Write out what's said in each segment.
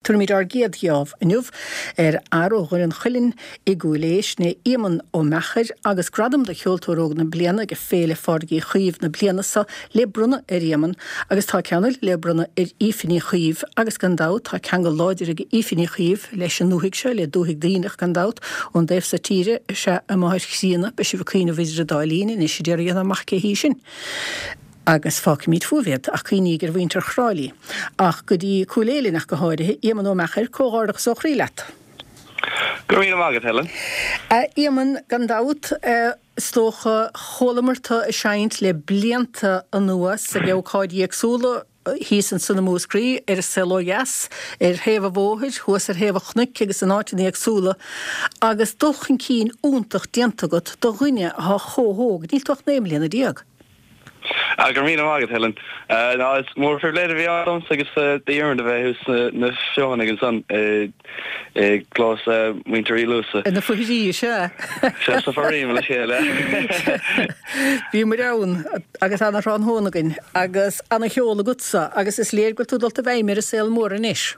Tuairmid ar géad geamh inniuh aróghar an chuilinn I gúléis na éman ó meachir agus gradam de cheoltóróg na bliana go féle fágaí chuomh na bliana sa le brunna éman agus tá ceannail le brunna ífinní chuomh agus gandát tá cean go láidir go ífinní chuomh leis an nuhiigh se le dúhiigh daoinech gandát ón déobh sa tíre se a máthir síana be si bhcíine viidir dáilín in is sé déir dhéanana amach cé hí sin. Agus fác míad fuvéad ach chuoine gur bhaintear chrálaí. Ach go dtí cúléileach go háirithe éman ó meachir cógáirdach sochraí leat. Gurmína mágad, Helen. Éman gandát stócha cholamarta a seint le blianta an nuas a geocáidí agsúla hís an sunna múscrí selóias heh bhóid, thuas heh chnuic agus an áitiní agsúla agus dulchan cín úntach diantagat do ghuine a chóthóg, níl tuach néimlíana diaag. Gurmína mágad, Helen. Ná is mór firléad a bhí álam agus dhéarn a bheith hús na seán agus an glás winterí lusa. Na fuhirí se? Se sa faríim le chéile. Bhí mar ann agus anna rán hónagain agus anna cheola gutsa agus is léir go túdal a bheith mar a sel mór in isis.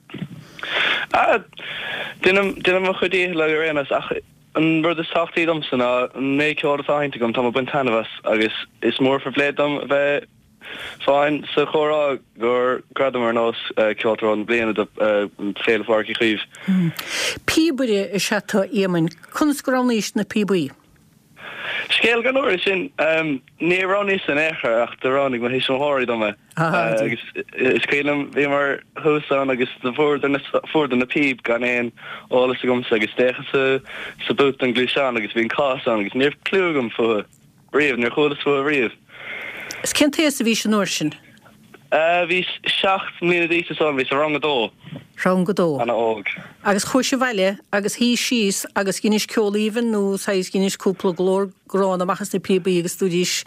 Dínam a chudí le rénas ach an rud is táchtaí domsa ná an mé ceáda fáinte gom tá buintanamhas agus is mór firléad dom bheith fáin sa chórá gur gradam ar nós ceátarrán bliana féle fáircí chuomh. Píbuire is setá éman chunasgráníos na píbuí. Scéal gan uair sin ní ránís an éair ach de ránig mar hís an háirí doma. Agus is céanam bhí mar thuúsán agus fuair na píb gan éon álas a gomsa agus décha sa bút an glúiseán agus bhíon cáán agus níor clúgam fu riamh, níor chudas fu riamh. Is cén téas a bhí sin uair sin? Bhí 7 mlíana díosán bhí sa rangadó. Rangadó. Anna óg. Agus chuise bhaile, agus hí síos, agus ginis ceolíhan nó sais ginis cúpla glór grán amachchas na píbaí agus dúdís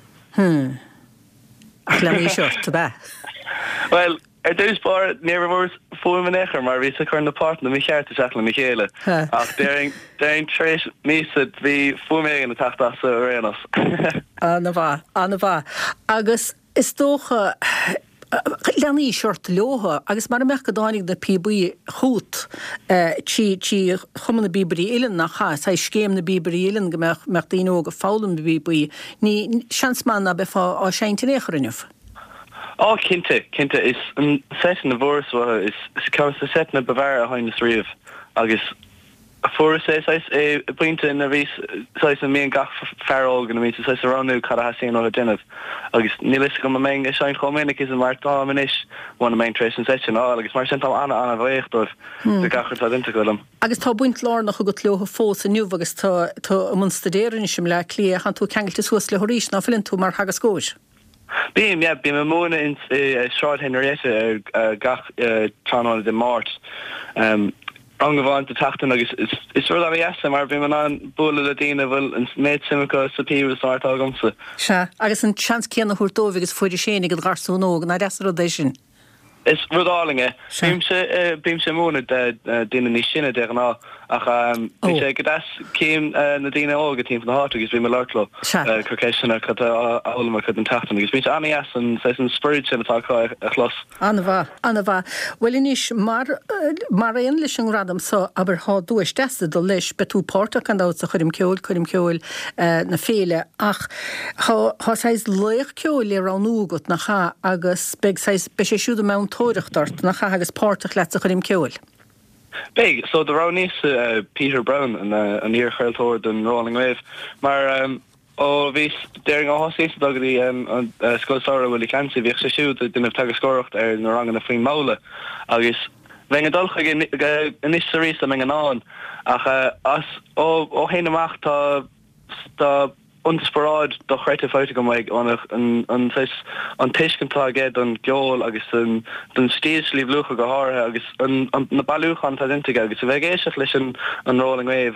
ach le mí seoirt, tá bheith? Well, dús bar níor mór fuaim éair mar bhí sa chun na páirtna mí cheartta seach le mí chéile. Ach déing tréis mísad bhí fuaim éige na tachtá sa réanas. Anna bha. Agus is tócha leanaí seoirt leotha agus mar meach go dáinnig na píbaí chuút tí chuman na bíbarí ilan nach cha sa scéim na bíbarí ilan go meach daoine go fálam na bíbaí ní seansman na befa á seintin écharinneh. Cinnte is an set na bhóras is ceas a set na Bavaria a hain na sríomh agus fuair sé buinte in a bhís sais an míon gach fearóg an mí sais aránú cad a hasíon ó déanamh agus nílis go mé a sein choménic is an mar dámanis bhna main trééis an setin á agus mar sin anna bhéchtdóibh de gachar tá dinta golam. Agus tá buint lánach a go leotha fós aniuh agus tá munstadéirin sem le clia chan tú ceangailta suas le thorís ná fillinn tú mar hagas cóis. Bím me móna in Shráid Henrietta gach tránála de Mát. Angahhaint a tachtan agus is ru a yes mar bhí man an bula le daine bhfuil an méid simcha sa píú sáirtá gomsa. Se, agus an chans céanna chuirtómh agus fuidir séna go garsúnóg na deéis sin. Is rudálinge. Bím sé móna daine ní sinna de ná ach bhí sé go céim na daine ága tí na háta agus bhí me leirlo chucéisina chu álamar chu an tachtan agus bhí anas an spirit sin atá a chlos. Anna bha. Well inis mar aon leis an radam sa aber há dúis deasta do leis betú párta an dát sa chuirim ceol na féle ach há sais leich ceol le ránúgat na cha agus be sé siúda me tóireachtart na cha agus pártach le sa chuirim ceol. Big, so the Rownese Peter Brown an ear chuiltóir den Rolling Wave, mar vís déing á hosíos dagaí an scoilsára bhfuil cansa bhíoh sé siúd duine tag scóireacht ar na rangan na faoin mála agus bheith an dulcha inis sa rís a me an án ach as ó héana amach tá unsporáid do chreite fáite go mbeidh an teiscintá géad an geol agus den stíoslí blucha go háthe agus na bailúchan tá dinteige agus a bheith éiseach leis an Rolling Wave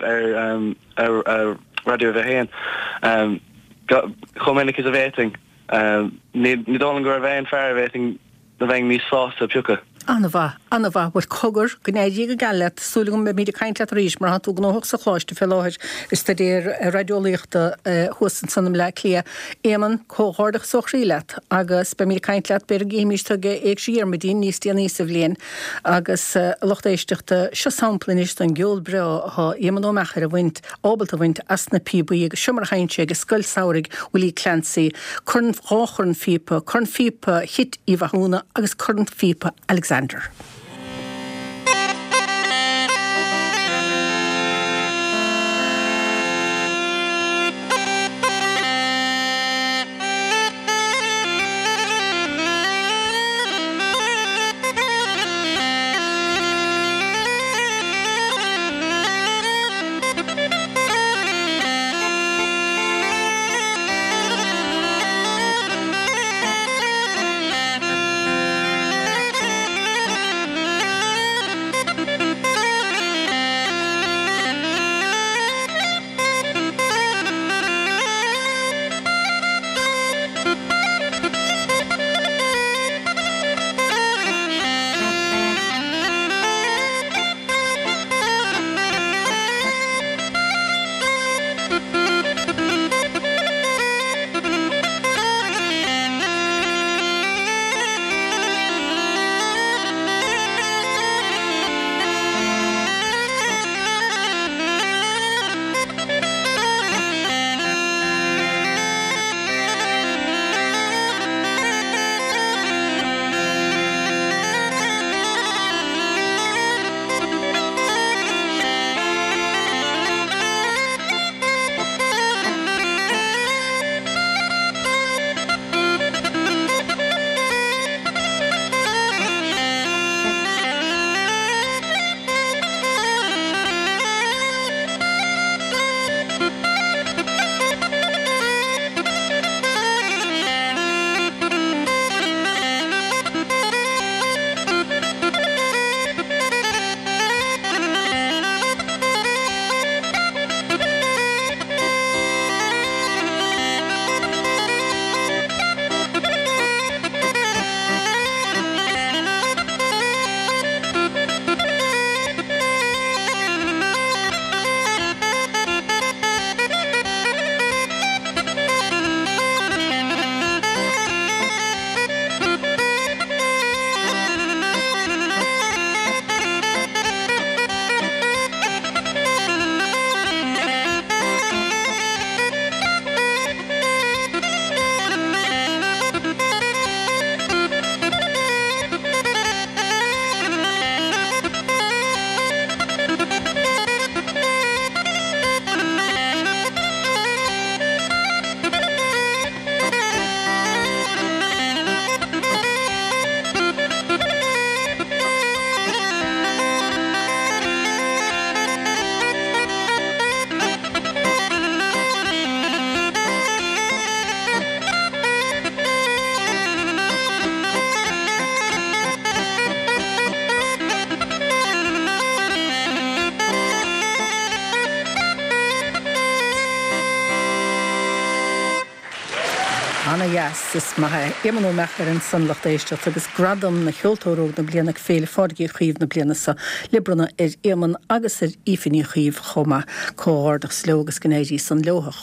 ar radio bheith héin. Choménic is a bhéting. Ní dálan gur a bheith an fear bhéting na bheith níos sásta piúcha. Anna bhfuil cogur go néidí go galad súlagum be míidir caiint le ríis mar hatú gnáthach sa chláiste fé láthir is stadéir radioíochta thusan sanam le clia éman cóthardach sochríleat agus be míidir caiint leat beir géimiisteige éag síar medín níos tíana níos a bhléin agus lochtéisteachta se samplanis an geol bre ha éman ó mechar a bhaint ábalt a bhaint as na píbu agus siomar haintse agus scoil saorig bhfuil í clansaí chun ráchorn fipa hit í bhúna agus chun fipa Alexander. Yes, is maithe émanú mechar an sanlacht éisteach agus gradam na cheoltóróg na blianach féle fádaí chuomh na blianasa librana éman agus ífinní chuomh chomma cóhardach slógus gnéidí san leothach